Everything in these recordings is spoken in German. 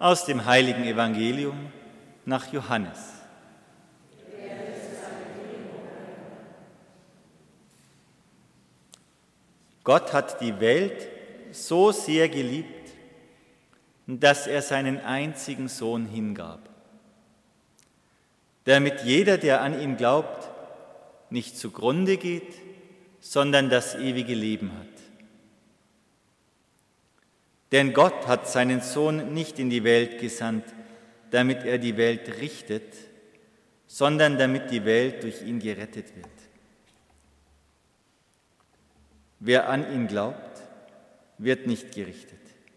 Aus dem heiligen Evangelium nach Johannes. Gott hat die Welt so sehr geliebt, dass er seinen einzigen Sohn hingab, damit jeder, der an ihn glaubt, nicht zugrunde geht, sondern das ewige Leben hat. Denn Gott hat seinen Sohn nicht in die Welt gesandt, damit er die Welt richtet, sondern damit die Welt durch ihn gerettet wird. Wer an ihn glaubt, wird nicht gerichtet.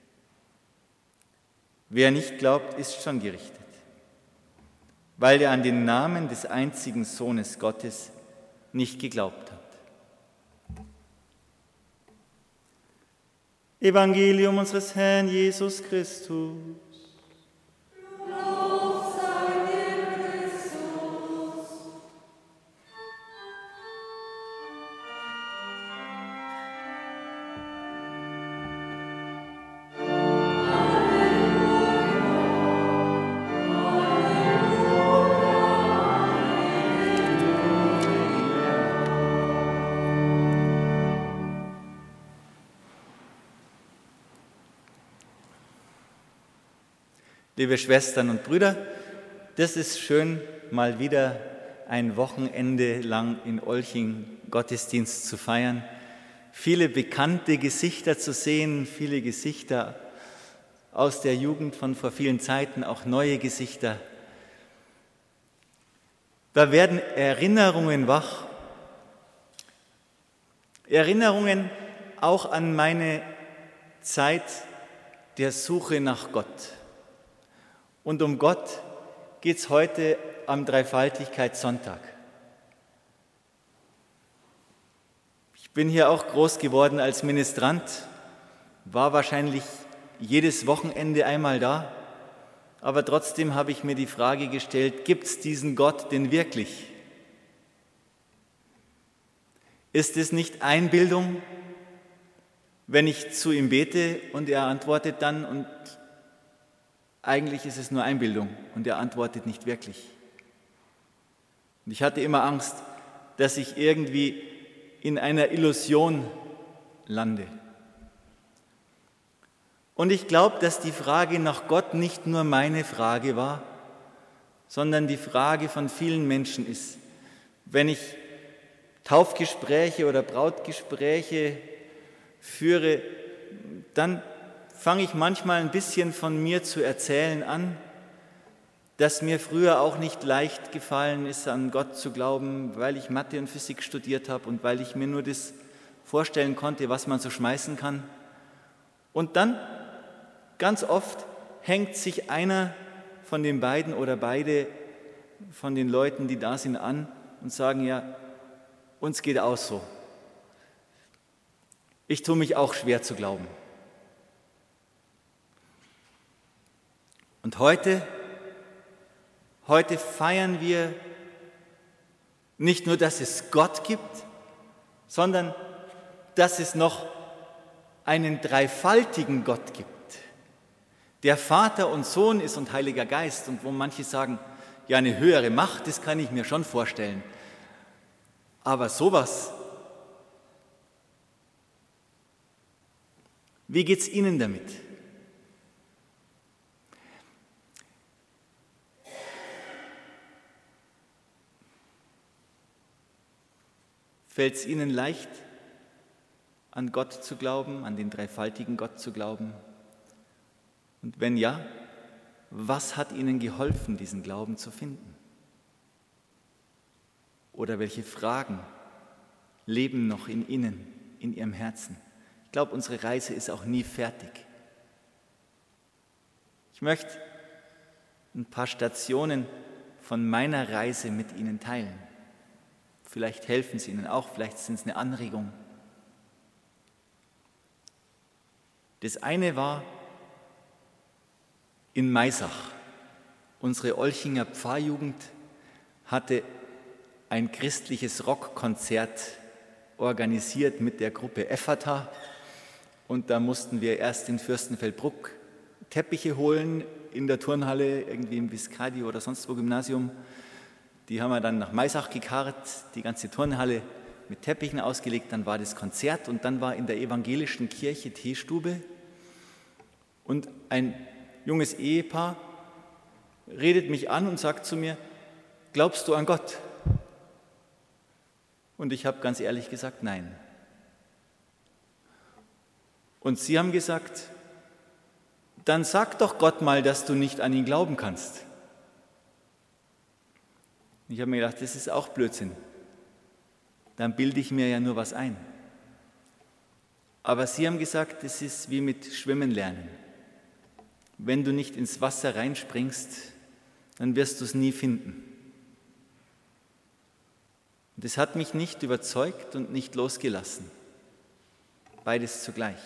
Wer nicht glaubt, ist schon gerichtet, weil er an den Namen des einzigen Sohnes Gottes nicht geglaubt hat. Evangelium unseres Herrn Jesus Christus. Lob sei dir, Christus. Liebe Schwestern und Brüder, das ist schön, mal wieder ein Wochenende lang in Olching Gottesdienst zu feiern, viele bekannte Gesichter zu sehen, viele Gesichter aus der Jugend von vor vielen Zeiten, auch neue Gesichter. Da werden Erinnerungen wach, Erinnerungen auch an meine Zeit der Suche nach Gott. Und um Gott geht es heute am Dreifaltigkeitssonntag. Ich bin hier auch groß geworden als Ministrant, war wahrscheinlich jedes Wochenende einmal da, aber trotzdem habe ich mir die Frage gestellt, gibt es diesen Gott denn wirklich? Ist es nicht Einbildung, wenn ich zu ihm bete und er antwortet dann und eigentlich ist es nur Einbildung und er antwortet nicht wirklich. Und ich hatte immer Angst, dass ich irgendwie in einer Illusion lande. Und ich glaube, dass die Frage nach Gott nicht nur meine Frage war, sondern die Frage von vielen Menschen ist. Wenn ich Taufgespräche oder Brautgespräche führe, dann fange ich manchmal ein bisschen von mir zu erzählen an, dass mir früher auch nicht leicht gefallen ist, an Gott zu glauben, weil ich Mathe und Physik studiert habe und weil ich mir nur das vorstellen konnte, was man so schmeißen kann. Und dann, ganz oft, hängt sich einer von den beiden oder beide von den Leuten, die da sind, an und sagen, ja, uns geht auch so. Ich tue mich auch schwer zu glauben. Und heute feiern wir nicht nur, dass es Gott gibt, sondern dass es noch einen dreifaltigen Gott gibt, der Vater und Sohn ist und Heiliger Geist. Und wo manche sagen, ja, eine höhere Macht, das kann ich mir schon vorstellen. Aber sowas, wie geht's Ihnen damit? Fällt es Ihnen leicht, an Gott zu glauben, an den dreifaltigen Gott zu glauben? Und wenn ja, was hat Ihnen geholfen, diesen Glauben zu finden? Oder welche Fragen leben noch in Ihnen, in Ihrem Herzen? Ich glaube, unsere Reise ist auch nie fertig. Ich möchte ein paar Stationen von meiner Reise mit Ihnen teilen. Vielleicht helfen sie Ihnen auch, vielleicht sind es eine Anregung. Das eine war in Maisach. Unsere Olchinger Pfarrjugend hatte ein christliches Rockkonzert organisiert mit der Gruppe Ephata. Und da mussten wir erst in Fürstenfeldbruck Teppiche holen in der Turnhalle, irgendwie im Viscardi oder sonst wo Gymnasium. Die haben wir dann nach Maisach gekarrt, die ganze Turnhalle mit Teppichen ausgelegt, dann war das Konzert und dann war in der evangelischen Kirche Teestube und ein junges Ehepaar redet mich an und sagt zu mir, glaubst du an Gott? Und ich habe ganz ehrlich gesagt, nein. Und sie haben gesagt, dann sag doch Gott mal, dass du nicht an ihn glauben kannst. Ich habe mir gedacht, das ist auch Blödsinn. Dann bilde ich mir ja nur was ein. Aber sie haben gesagt, das ist wie mit Schwimmen lernen. Wenn du nicht ins Wasser reinspringst, dann wirst du es nie finden. Und das hat mich nicht überzeugt und nicht losgelassen. Beides zugleich.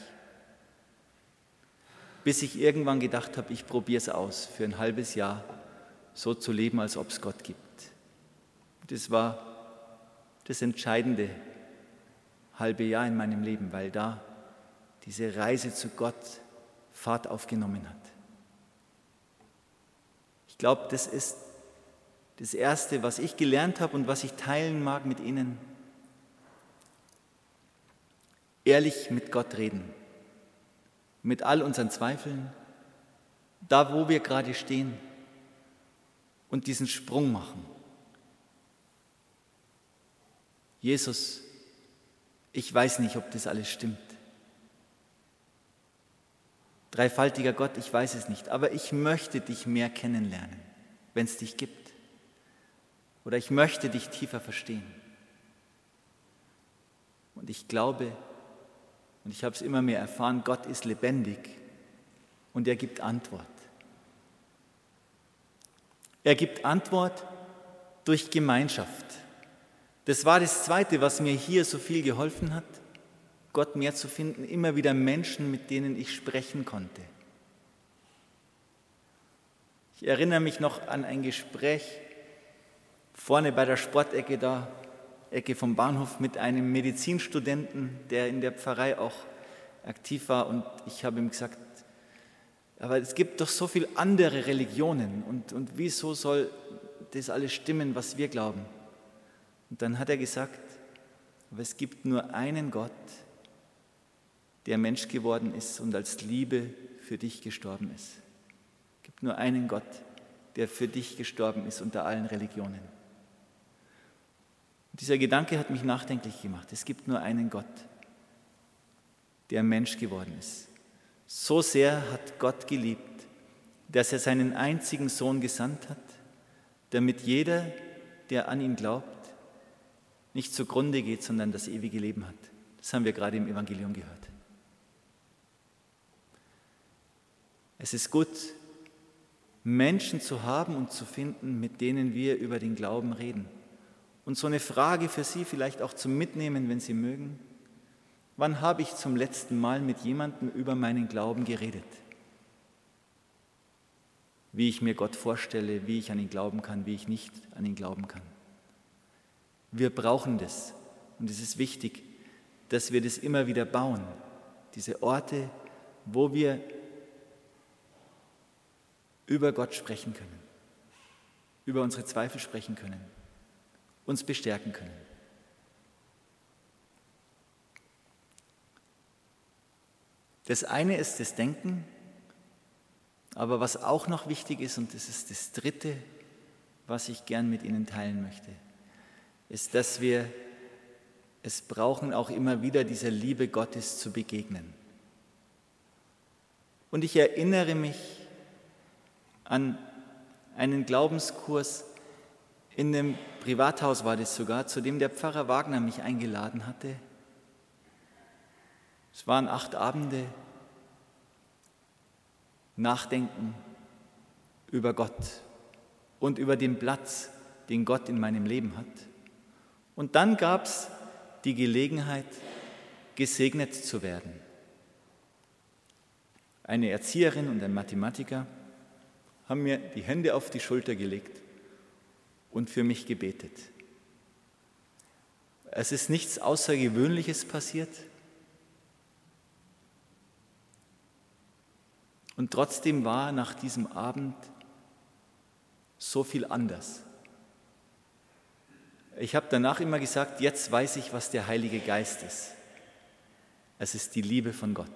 Bis ich irgendwann gedacht habe, ich probiere es aus, für ein halbes Jahr so zu leben, als ob es Gott gibt. Das war das entscheidende halbe Jahr in meinem Leben, weil da diese Reise zu Gott Fahrt aufgenommen hat. Ich glaube, das ist das Erste, was ich gelernt habe und was ich teilen mag mit Ihnen. Ehrlich mit Gott reden, mit all unseren Zweifeln, da wo wir gerade stehen und diesen Sprung machen. Jesus, ich weiß nicht, ob das alles stimmt. Dreifaltiger Gott, ich weiß es nicht, aber ich möchte dich mehr kennenlernen, wenn es dich gibt. Oder ich möchte dich tiefer verstehen. Und ich glaube, und ich habe es immer mehr erfahren, Gott ist lebendig und er gibt Antwort. Er gibt Antwort durch Gemeinschaft. Das war das Zweite, was mir hier so viel geholfen hat, Gott mehr zu finden, immer wieder Menschen, mit denen ich sprechen konnte. Ich erinnere mich noch an ein Gespräch vorne bei der Sportecke da, Ecke vom Bahnhof, mit einem Medizinstudenten, der in der Pfarrei auch aktiv war. Und ich habe ihm gesagt, aber es gibt doch so viele andere Religionen und wieso soll das alles stimmen, was wir glauben? Und dann hat er gesagt, aber es gibt nur einen Gott, der Mensch geworden ist und als Liebe für dich gestorben ist. Es gibt nur einen Gott, der für dich gestorben ist unter allen Religionen. Und dieser Gedanke hat mich nachdenklich gemacht. Es gibt nur einen Gott, der Mensch geworden ist. So sehr hat Gott geliebt, dass er seinen einzigen Sohn gesandt hat, damit jeder, der an ihn glaubt, nicht zugrunde geht, sondern das ewige Leben hat. Das haben wir gerade im Evangelium gehört. Es ist gut, Menschen zu haben und zu finden, mit denen wir über den Glauben reden. Und so eine Frage für Sie vielleicht auch zum Mitnehmen, wenn Sie mögen. Wann habe ich zum letzten Mal mit jemandem über meinen Glauben geredet? Wie ich mir Gott vorstelle, wie ich an ihn glauben kann, wie ich nicht an ihn glauben kann. Wir brauchen das und es ist wichtig, dass wir das immer wieder bauen. Diese Orte, wo wir über Gott sprechen können, über unsere Zweifel sprechen können, uns bestärken können. Das eine ist das Denken, aber was auch noch wichtig ist, und das ist das Dritte, was ich gern mit Ihnen teilen möchte, ist, dass wir es brauchen, auch immer wieder dieser Liebe Gottes zu begegnen. Und ich erinnere mich an einen Glaubenskurs, in einem Privathaus war das sogar, zu dem der Pfarrer Wagner mich eingeladen hatte. Es waren 8 Abende, Nachdenken über Gott und über den Platz, den Gott in meinem Leben hat. Und dann gab es die Gelegenheit, gesegnet zu werden. Eine Erzieherin und ein Mathematiker haben mir die Hände auf die Schulter gelegt und für mich gebetet. Es ist nichts Außergewöhnliches passiert. Und trotzdem war nach diesem Abend so viel anders. Ich habe danach immer gesagt, jetzt weiß ich, was der Heilige Geist ist. Es ist die Liebe von Gott.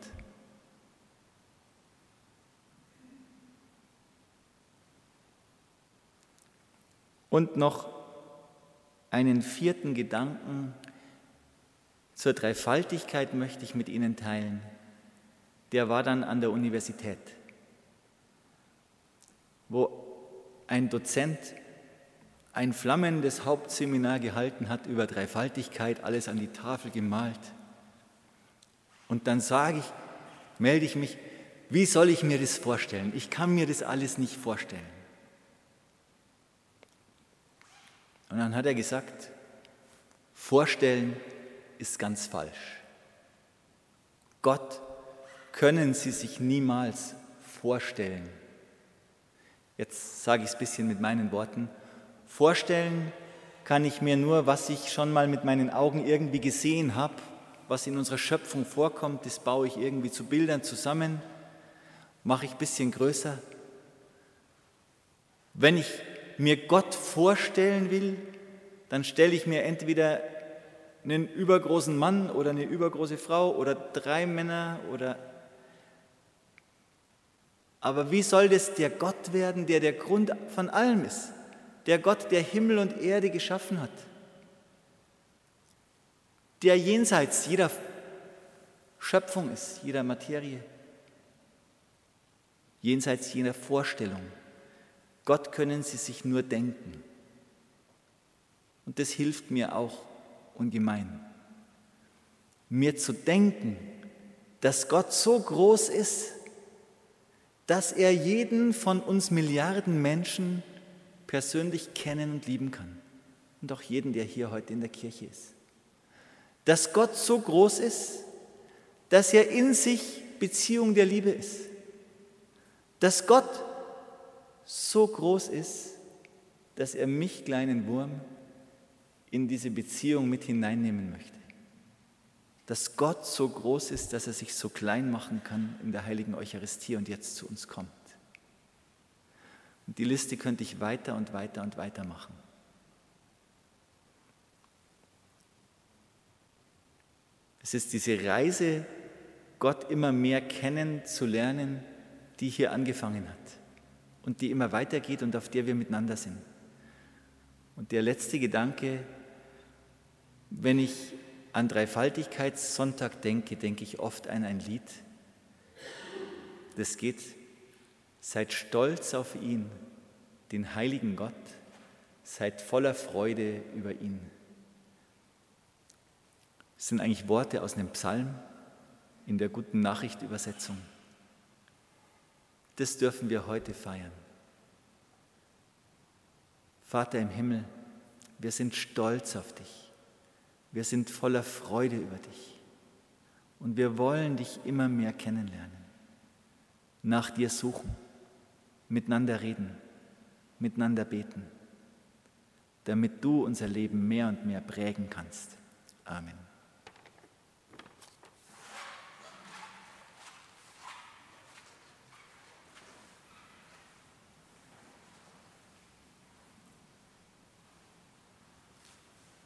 Und noch einen vierten Gedanken zur Dreifaltigkeit möchte ich mit Ihnen teilen. Der war dann an der Universität, wo ein Dozent ein flammendes Hauptseminar gehalten hat über Dreifaltigkeit, alles an die Tafel gemalt. Und dann melde ich mich, wie soll ich mir das vorstellen? Ich kann mir das alles nicht vorstellen. Und dann hat er gesagt, vorstellen ist ganz falsch. Gott können Sie sich niemals vorstellen. Jetzt sage ich es ein bisschen mit meinen Worten. Vorstellen kann ich mir nur, was ich schon mal mit meinen Augen irgendwie gesehen habe, was in unserer Schöpfung vorkommt, das baue ich irgendwie zu Bildern zusammen, mache ich ein bisschen größer. Wenn ich mir Gott vorstellen will, dann stelle ich mir entweder einen übergroßen Mann oder eine übergroße Frau oder 3 Männer aber wie soll das der Gott werden, der Grund von allem ist? Der Gott, der Himmel und Erde geschaffen hat. Der jenseits jeder Schöpfung ist, jeder Materie. Jenseits jener Vorstellung. Gott können Sie sich nur denken. Und das hilft mir auch ungemein. Mir zu denken, dass Gott so groß ist, dass er jeden von uns Milliarden Menschen persönlich kennen und lieben kann. Und auch jeden, der hier heute in der Kirche ist. Dass Gott so groß ist, dass er in sich Beziehung der Liebe ist. Dass Gott so groß ist, dass er mich, kleinen Wurm, in diese Beziehung mit hineinnehmen möchte. Dass Gott so groß ist, dass er sich so klein machen kann in der heiligen Eucharistie und jetzt zu uns kommt. Und die Liste könnte ich weiter und weiter und weiter machen. Es ist diese Reise, Gott immer mehr kennenzulernen, die hier angefangen hat und die immer weitergeht und auf der wir miteinander sind. Und der letzte Gedanke, wenn ich an Dreifaltigkeitssonntag denke, denke ich oft an ein Lied. Das geht: Seid stolz auf ihn, den heiligen Gott, seid voller Freude über ihn. Das sind eigentlich Worte aus einem Psalm in der Guten Nachricht Übersetzung. Das dürfen wir heute feiern. Vater im Himmel, wir sind stolz auf dich. Wir sind voller Freude über dich. Und wir wollen dich immer mehr kennenlernen, nach dir suchen, miteinander reden, miteinander beten, damit du unser Leben mehr und mehr prägen kannst. Amen.